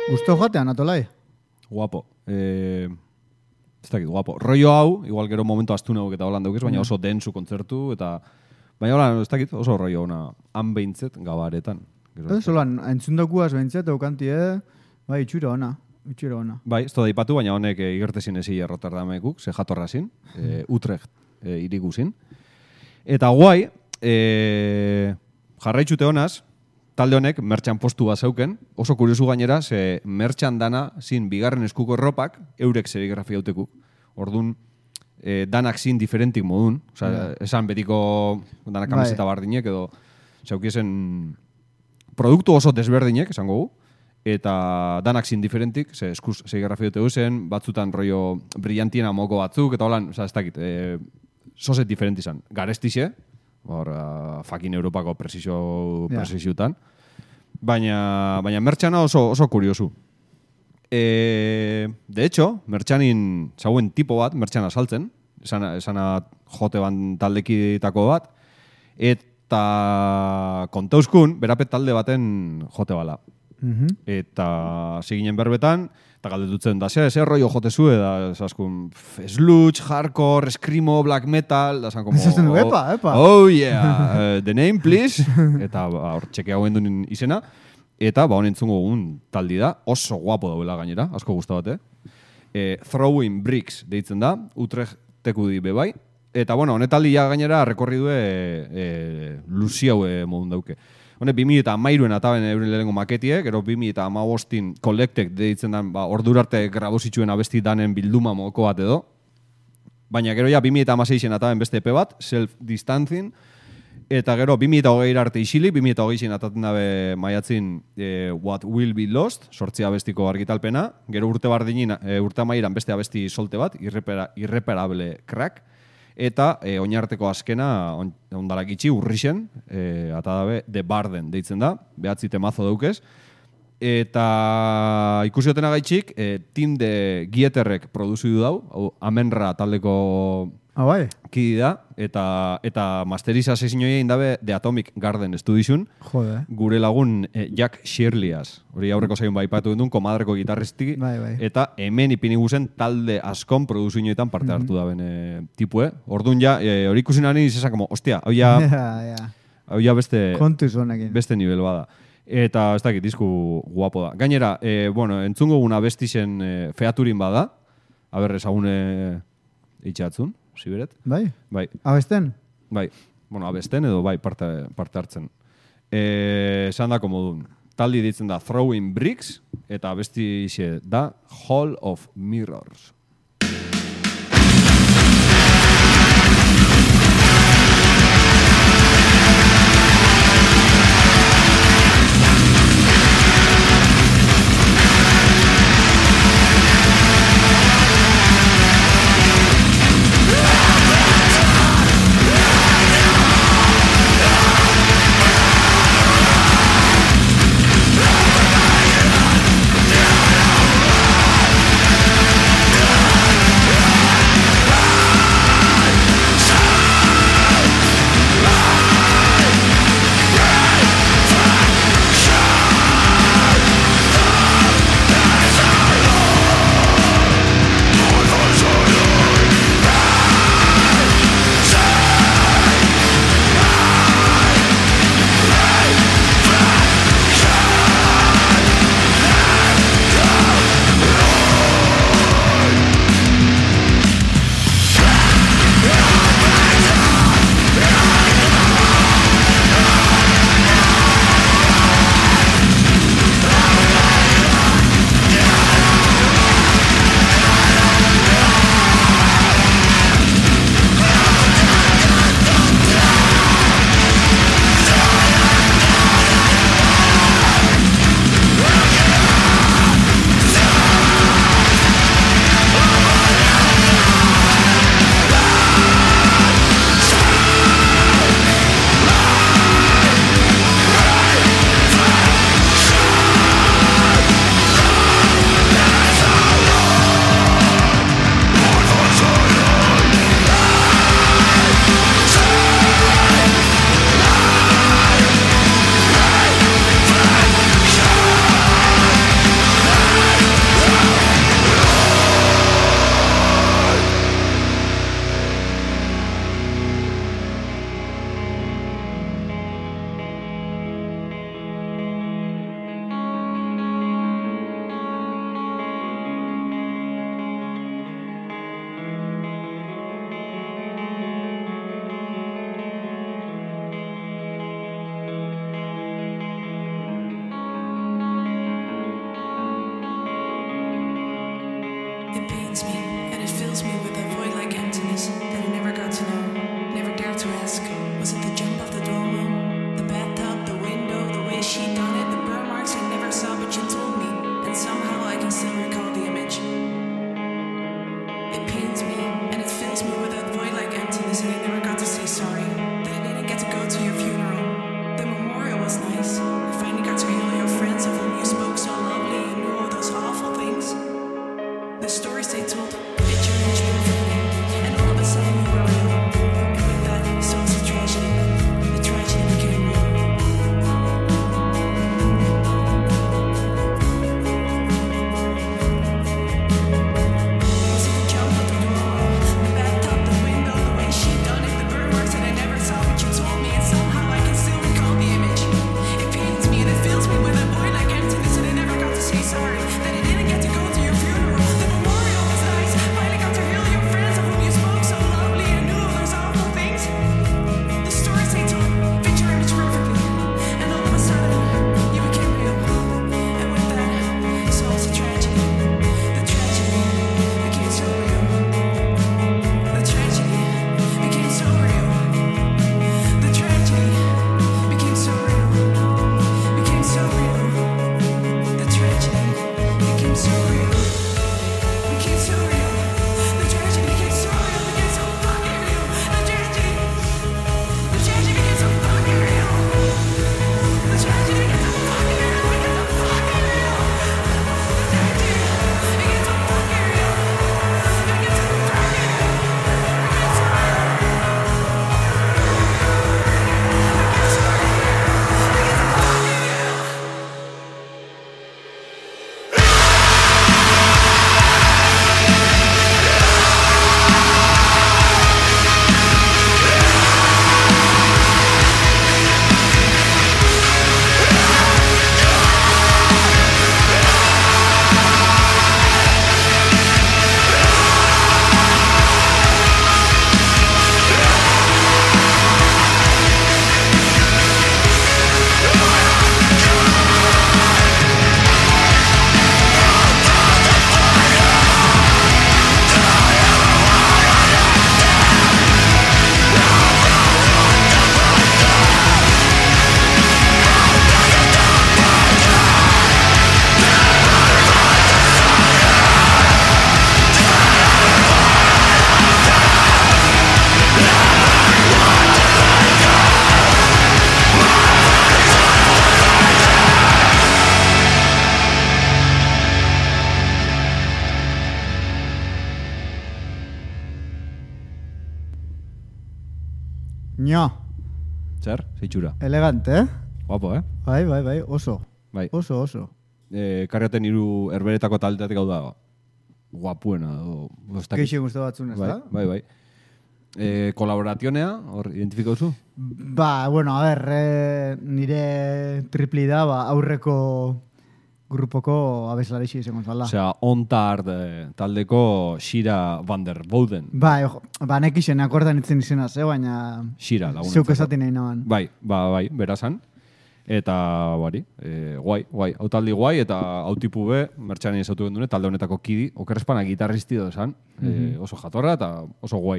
Speaker 3: Gusto joatean, Atolai?
Speaker 2: Guapo. Ez dakit, guapo. Rollo hau, igual gero momentu astuneuk eta holan daukez, baina oso densu kontzertu, eta... Baina hola, ez dakit, oso rollo ona, han behintzet gabaretan.
Speaker 3: Zolan, entzundakuaz behintzet, eukanti, bai, itxura ona.
Speaker 2: Bai, ez da ipatu, baina honek igertezin ezi Rotterdamekuk, ze jatorra zin, Utrecht iriguzin. Eta guai, jarraitxute honaz, talde honek mertxan postu bat zeuken, oso kuriosu gainera, ze mertxan dana zin bigarren eskuko erropak, eurek serigrafia hautekuk. Orduan, danak zin diferentik modun, esan betiko danak kamiseta bardinek, edo zaukiesen produktu oso desberdinek, esango gu, eta danak zin diferentik, ze eskuz serigrafia haute zen, batzutan rollo brillantiena moko batzuk, eta holan, ez dakit, soset diferenti izan. Garestixe, fakin Europako presiziutan. Baina mertxana oso kuriosu. De hecho, mertxanin zauen tipo bat, mertxana saltzen, esana jote ban taldekitako bat, eta kontauzkun, berapet talde baten jote bala. Eta ziginen berbetan, eta galdetutzen da, ze rollo jotezu, eta esaskun, sludge, hardcore, screamo, black metal, da esan como...
Speaker 3: Epa.
Speaker 2: Oh yeah, the name please. Eta hor txeke hauen duen izena. Eta honentzungo un taldi da, oso guapo dauela gainera, asko guztabate. Throwing Bricks deitzen da, Utrechteko di bebai. Eta bueno, honetaldi ja gainera rekorri due luzi haue modun dauke. Hone 2013an ataben euren lehenengo maketie, gero 2015 Collectek deitzen dan, ordurarte grabozitxuen abesti danen bilduma moko bat edo. Baina gero ja 2016an ataben beste EP bat, Self Distancing, eta gero 2020 arte isilik, 2020an ataten dabe maiatzin What Will Be Lost, sortzia abestiko argitalpena, gero urte bardinin, urte amairan beste abesti solte bat, Irreparable Crack, eta oinarteko azkena ondarak itxi urrixen, eta dabe The Barden deitzen da, behatzi temazo daukez. Eta ikusi dutena gaitxik, Tim de Gieterrek produziu du dau, Amenra taldeko kidi da, eta masteriza sesinoia indabe The Atomic Garden Studiosun, gure lagun Jack Shirleyaz, hori aurreko zaion baipatu duen komadreko gitarristi, eta hemen ipini guzen talde askon produziunoetan parte hartu da ben tipue. Orduan ja, hori ikusi nani izan como, ostia, hau ja beste nivel bada. Eta ez dakit, disku guapo da. Gainera, entzungo guna bestixen featurin bada, aber ezagune itxatzun, ziberet?
Speaker 3: Bai?
Speaker 2: Bai.
Speaker 3: Abesten?
Speaker 2: Bai. Bueno, abesten edo bai parte hartzen. Esan da komodun. Taldi ditzen da Throwing Bricks, eta abestixe da Hall of Mirrors.
Speaker 6: Yeah.
Speaker 7: pains me, and it fills me with a void like emptiness that I never got to know, never dared to ask. Was it the jump of the Duomo, the bathtub, the window, the way she done it, the burn marks I never saw but you told me, and somehow I can still recall the image. It pains me, and it fills me with a void like emptiness and I never got to say sorry, that I didn't get to go to your funeral. The memorial was nice. I finally got to heal your friends of whom you spoke so lovely and knew all those awful things. The stories they told fit your image perfectly, and all of a sudden you were real. And with that, so it's a tragedy. The tragedy became real. Was it the jump of the Duomo, the bathtub, the window, the way she done it, the burn marks that I never saw but you told me, and somehow I can still recall the image. It pains me and it fills me with a void like emptiness and I never got to say sorry, that I didn't get to go to your funeral. The memorial was nice. Finally got to heal your friends of whom you spoke so lovely and knew all those awful things. The stories they told fit your image perfectly, and all of a sudden you became real. And with that, so it's a tragedy. The tragedy became so real. The tragedy became so real. The tragedy became so real. Became so real. The tragedy became so real. Became so real. The tragedy became so real. Became so fucking real. The tragedy became so fucking real. The tragedy became so fucking real. Became so fucking real. The tragedy became so fucking real. Became so fucking real. Became so
Speaker 3: Nio,
Speaker 2: Zer? Zeitxura.
Speaker 3: elegante,
Speaker 2: Guapo,
Speaker 3: Bai, oso.
Speaker 2: Bai.
Speaker 3: Oso.
Speaker 2: Karriaten hiru herberetako taldeatik hau da guapuena.
Speaker 3: Geixen guztu batzun, ez da?
Speaker 2: Bai. Kolaborazionea, hor identifikau zu?
Speaker 3: Ba, bueno, a ver, nire tripli da, aurreko grupoko abeslarixe izango zala.
Speaker 2: Osea, Ontard taldeko Shira van der Bouden.
Speaker 3: Ba, nekixen akordan itzen izena ze, baina
Speaker 2: Shira, lagunen.
Speaker 3: zeuk esaten nahi naban.
Speaker 2: Bai, berazan. Eta, guai, hau taldi guai, eta hau tipu be, mertxanen ezautu gendune, talde honetako kidi, okerrespana gitarristi dozan, oso jatorra eta oso guai.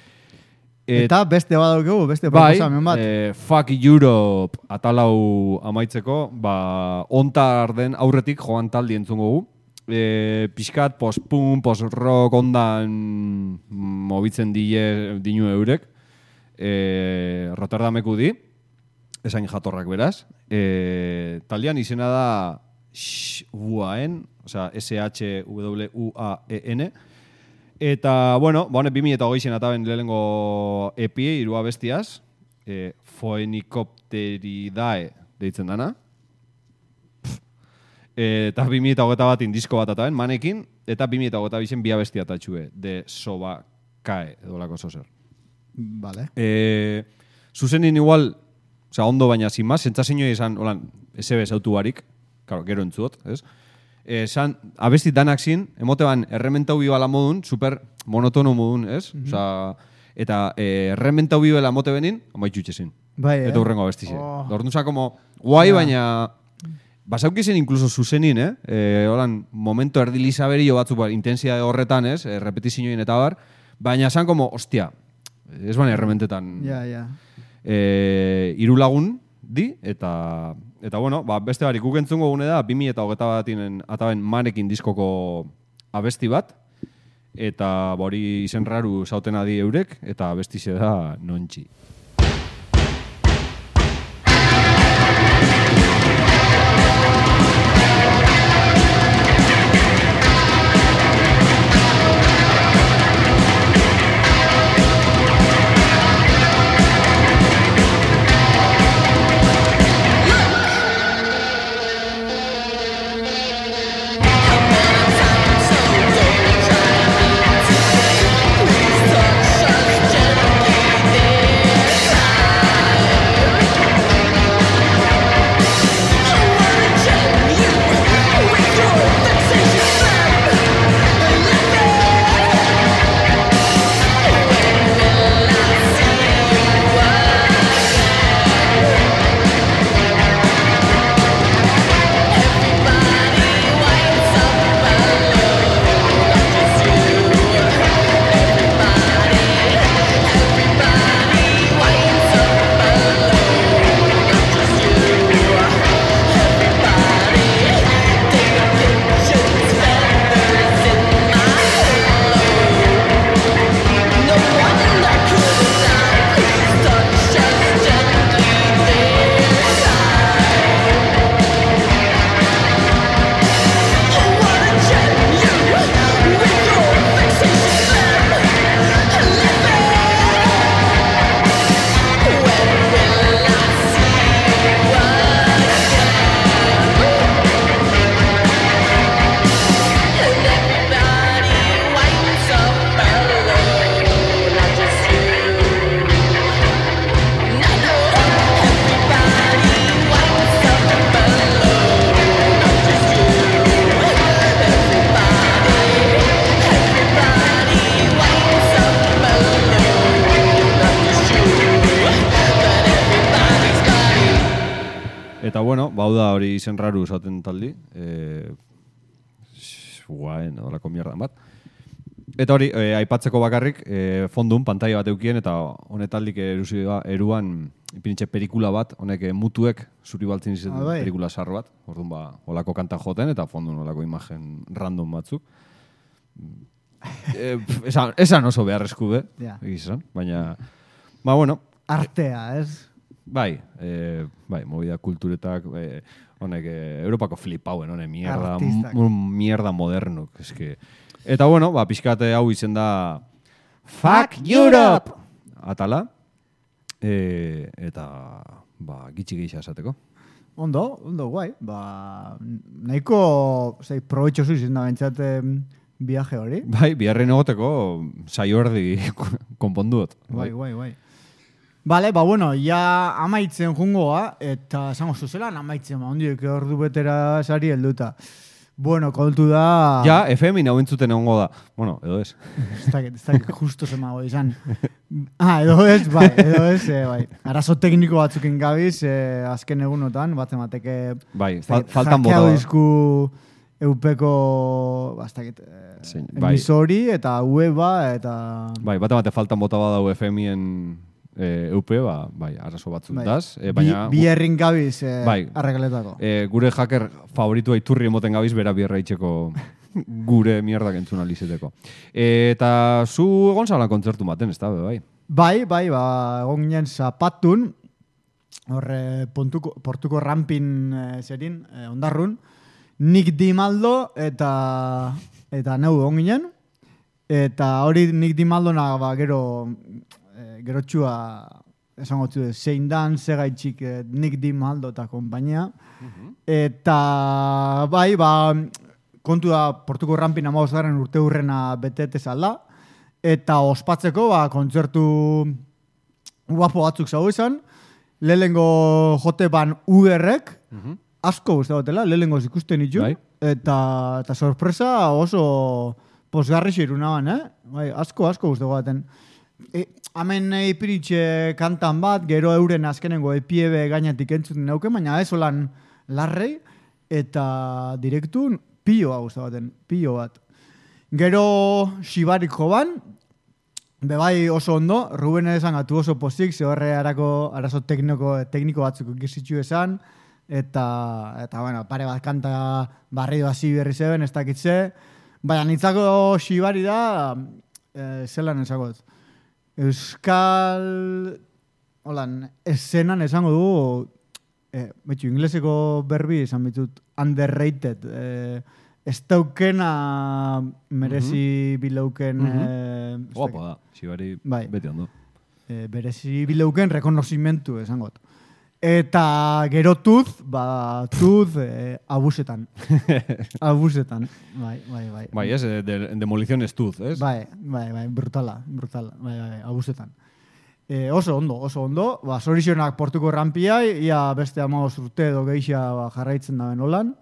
Speaker 3: Eta beste badaukegu, beste proposamen bat.
Speaker 2: Fuck Europe atalau amaitzeko, Ontarden aurretik joan taldi entzungo gu. Piskat, post-punk, post-rock ondan mobitzen dinu eurek. Rotterdameku di, esain jatorrak beraz. Taldean izena da SHWAN, osea SHWAEN. Eta, bueno, honek 2008an ataben lehenengo epi, irua bestiaz, Phoenicopteridae deitzen dana. Eta 2008 disko bat ataben, manekin, eta 2008 bia bestia tatxue, de Sobakae, edolako zozer.
Speaker 3: Vale.
Speaker 2: Zuzenin igual, oza, ondo baina sin más, sentzazioa izan, holan, SB zautu barik, claro, gero entzuot, ez? Esan, abesti danak zin, emote ban, errementau bibala modun, super monotono modun, ez? Osa, eta errementau bibala emote benin, amaitxutxe zin.
Speaker 3: Bai,
Speaker 2: Eta hurrengo abesti zin. Dorduza, como, guai, baina Basaukizen inkluso zuzenin, holan, momento erdilizaberio batzuk, intensia horretan, repetizioin eta bar, baina esan como, hostia, ez bane errementetan
Speaker 3: Ja.
Speaker 2: 3 lagun di, eta bueno, beste barik guk entzungo gune da, 2021 ataben Manekin diskoko abesti bat, eta hori izen raru zauten adi eurek, eta abestize da Nontxi. Eta bueno, bauda hori izen raru esaten taldi. Guain, horako mierdan bat. Eta hori, aipatzeko bakarrik, fondun, pantaila bat eukien, eta honetaldik eruan ipinitxe pelikula bat, honek mutuek zuri baltzen izaten pelikula sarro bat. Orduan holako kanta joten, eta fondun holako imagen random batzuk. Esan oso beharrezku be, egizan, baina, bueno.
Speaker 3: Artea, ez?
Speaker 2: Bai, movida kulturetak, honek, Europako flipauen, honek, mierda modernok, eske. Eta bueno, pixkate hau izen da Fuck Europe! Atala, eta, gitxi geixa esateko.
Speaker 3: Ondo, guai. Nahiko, probetxosu izen da bentsat viaje hori.
Speaker 2: Bai, biharren egoteko saio erdi konponduot.
Speaker 3: Guai. Bale, bueno, ja amaitzen jungoa, eta esango zuzelan amaitzen, ondiek ordu betera sari helduta. Bueno, kontu da...
Speaker 2: Ja, FM-in hau entzuten egongo da. Bueno, edo ez.
Speaker 3: Ez dakit justo zemago izan. Edo ez, bai. Arazo tekniko batzukin gabiz, azken egunotan, bat emateke...
Speaker 2: Bai, faltan bota da.
Speaker 3: Jakeau dizku eupeko, emisori, eta weba, eta...
Speaker 2: Bai, bat emate faltan bota badau FM-ien... Eupe, arazo batzuk daz.
Speaker 3: Bi herrin gabiz arregaletako.
Speaker 2: Gure hacker favoritua iturri emoten gabiz, bera bierra itxeko gure mierdak entzuna lizeteko. Eta zu egon zalan kontzertu maten, ez da, bai?
Speaker 3: Bai, egon ginen Zapatun, horre portuko rampin zerin, ondarrun, Nik Dimaldo eta neu egon ginen, eta hori Nik Dimaldo gero txua esango txu, zein dan, segaitxik Nik Dimaldo eta kompainia. Eta kontu da portuko rampin 15. urte hurrena betetez alda. Eta ospatzeko kontzertu guapo batzuk zau izan. Lehengo jote ban Uberrek, asko guzti gotela, lehengo ikusten ditu. Eta sorpresa oso posgarri xiruna ban, asko guzti goten. Hemen ipiritxe kantan bat, gero euren azkenengo epiebe gainetik entzuten nauke, baina ez holan larrei, eta direktun pilo gustatzen, pilo bat. Gero Xibarik joban, bebai oso ondo, Ruben esan gatu oso pozik, ze horre arazo tekniko batzuk gizitzu esan, eta bueno, pare bat kanta barrido hasi berri zeben, ez dakitze, baina nintzako Xibari da, zelan esagot, Euskal, holan, eszenan esango du, betxu, ingleseko berbi esan bitut, underrated, ez daukena merezi bilauken...
Speaker 2: Guapo da, Xibari beti ondo.
Speaker 3: Berezi bilauken rekonozimentu esangot. Eta gero Tuz abusetan. Abusetan, bai.
Speaker 2: Bai, ez, demolición ez Tuz, ez?
Speaker 3: Bai, brutala, bai, abusetan. Oso ondo, Zorizionak portuko rampiai, ia beste 15 urte edo gehiago jarraitzen daben holan,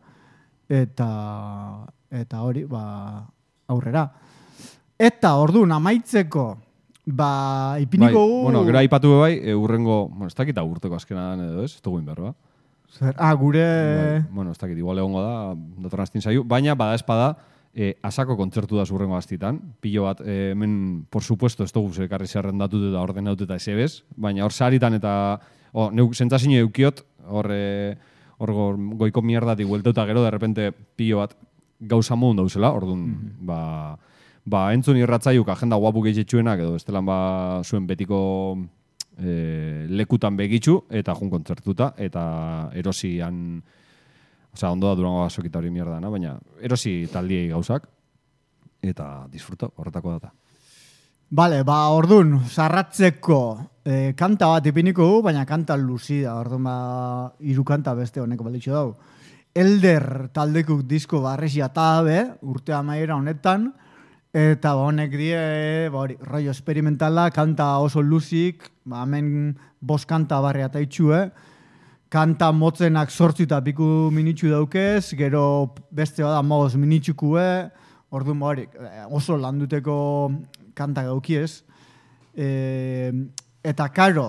Speaker 3: eta hori, aurrera. Eta orduan amaitzeko, ipiniko gu...
Speaker 2: Bueno, gero aipatu bai, urrengo, ez dakit urteko azkena edo ez dugu inberroa.
Speaker 3: Zer, gure...
Speaker 2: Bueno, ez dakit, igual egongo da, datorren aztin zaiu, baina bada espada, asako kontzertu da urrengo aztitan, pilo bat, hemen, por supuesto, ez dugu zekarri zerrendatut eta ordenatut eta esebez, baina hor saritan eta, neuk sentzazio eukiot, hor goiko mierdatik buelteuta gero, de repente pilo bat gauza modun dauzela, orduan, entzun irratzaiuk agenda guapu gehietxuenak, edo estelan zuen betiko lekutan begitxu, eta jun kontzertuta, eta erosian, osea, ondo da Durango basokita hori mierda, baina erosi taldiei gauzak, eta disfruta, horretako data.
Speaker 3: Bale, ordun, zarratzeko kanta bat ipiniko du, baina kanta luzida, ordun 3 kanta beste honeko balitxo dau. Elder taldekuk disko barresi atabe, urte amaiera honetan, eta honek die, rollo experimentala, kanta oso luzik, hemen 5 kanta barri ataitxue, kanta motzenak 8 eta piku minitxu daukez, gero beste bada 5 minitxukue, orduan oso landuteko kanta gaukiez. Eta karo,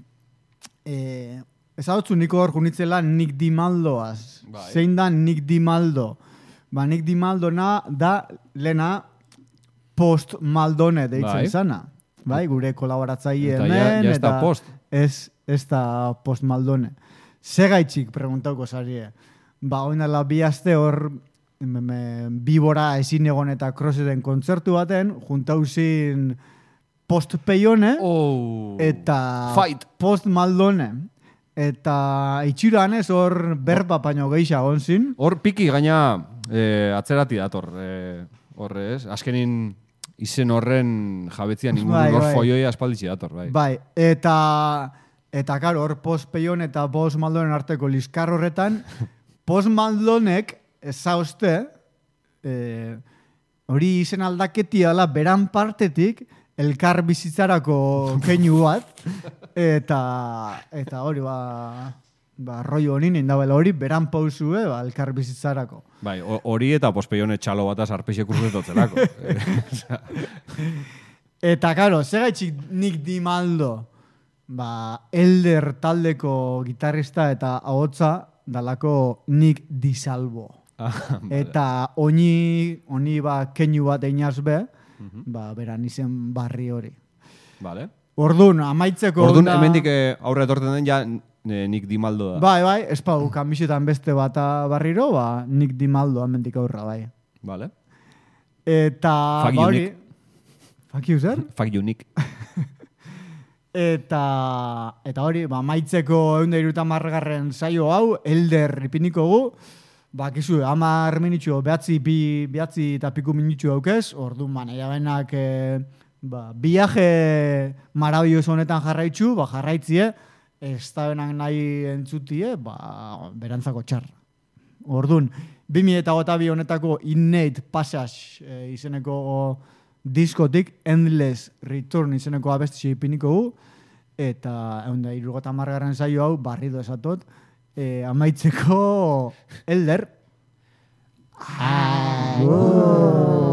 Speaker 3: ezagutzu niko hor junitzela Nick Dimaldoaz. Zein da Nick Dimaldo? Nick Dimaldo da lena Post Maldone deitzen izana. Gure kolaboratzaile hemen, eta ez da Post Maldone. Segaitxik preguntauko zarie. Oinala 2 aste hor Bibora ezin egon eta Crosseten kontzertu baten, juntauzin Post Peione eta Post Maldone. Eta itxiran ez hor berba paino geixa gonzin.
Speaker 2: Hor piki gaina atzerati dator. Horrez, azkenin izen horren jabetzian inguruan hor foioia aspalditzi dator.
Speaker 3: Bai, eta karo, hor Post Peion eta Post Maldonen arteko liskar horretan, Post Maldonek ezauzte, hori izen aldaketia dela beran partetik, elkar bizitzarako keinu bat, eta hori rollo honin indabela hori beran pausue elkar bizitzarako.
Speaker 2: Bai, hori eta Pospeione txalo bat azarpeixek urzetotzelako.
Speaker 3: Eta karo, segaitxik Nick Dimaldo, Elder taldeko gitarrista eta ahotsa dalako Nick Disalvo. Eta honi keinu bat einaz be, beran izen barri hori.
Speaker 2: Vale.
Speaker 3: Orduan, amaitzeko...
Speaker 2: Orduan, hemendik aurre etorten den ja Nick Dimaldo da.
Speaker 3: Bai, ez pau, kamisetan beste bata barriro, Nick Dimaldo hemendik aurra, bai.
Speaker 2: Vale.
Speaker 3: Eta...
Speaker 2: Fuck you, Nick.
Speaker 3: Fuck you, zer?
Speaker 2: Fuck you, Nick.
Speaker 3: Eta hori, amaitzeko 130. Saio hau, Elder ipiniko gu, kizu, 10 minitxu, behatzi eta piku minitxu daukez, orduan, nahi benak viaje maravilloso honetan jarraitzu, jarraitzie, ez da benak nahi entzutie, berantzako txar. Orduan, 2022 honetako Innate Passage izeneko diskotik Endless Return izeneko abesti ipiniko gu, eta 130. saio hau barrido esatot, amaitzeko Elder.